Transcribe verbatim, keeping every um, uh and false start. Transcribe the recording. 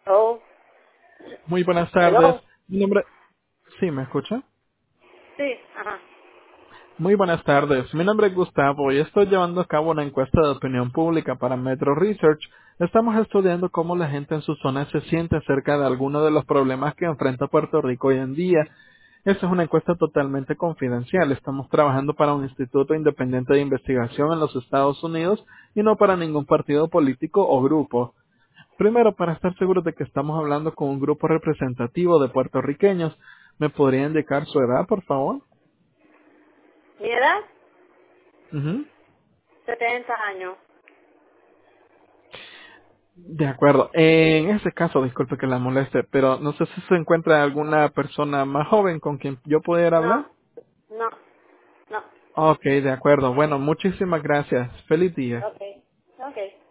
Oh, Muy buenas tardes. hello. Mi nombre... Sí, ¿me escucha? Sí, ajá. Muy buenas tardes. Mi nombre es Gustavo y estoy llevando a cabo una encuesta de opinión pública para Metro Research. Estamos estudiando cómo la gente en su zona se siente acerca de algunos de los problemas que enfrenta Puerto Rico hoy en día. Esta es una encuesta totalmente confidencial. Estamos trabajando para un instituto independiente de investigación en los Estados Unidos y no para ningún partido político o grupo. Primero, para estar seguros de que estamos hablando con un grupo representativo de puertorriqueños, ¿me podría indicar su edad, por favor? ¿Mi edad? Ujú. setenta años. De acuerdo. En ese caso, disculpe que la moleste, pero no sé si se encuentra alguna persona más joven con quien yo pudiera hablar. No, no, no. Ok, de acuerdo. Bueno, muchísimas gracias. Feliz día. Ok, ok.